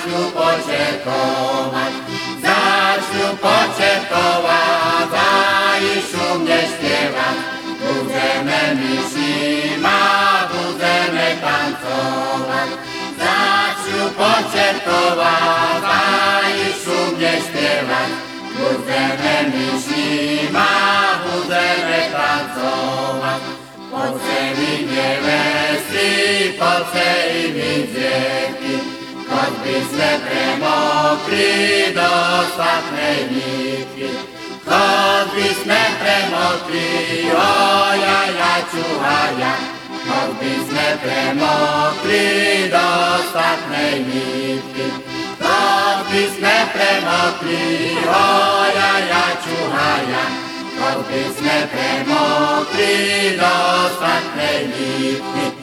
počerkovať, začnú počerkovať, zajšu mne spievať. Budeme my šíma, budeme tancovať, začnú počerkovať, zajšu mne spievať. Budeme my šíma, budeme tancovať. Poďte mi nevesty, poďte i mi dziewki, choć by sme premokli do ostatnej nitki. Choć by sme premokli, ojaja, čuhaja, choć by sme premokli do ostatnej nitki. Choć by sme premokli, ojaja, čuhaja, choć by sme premokli do ostatnej nitki.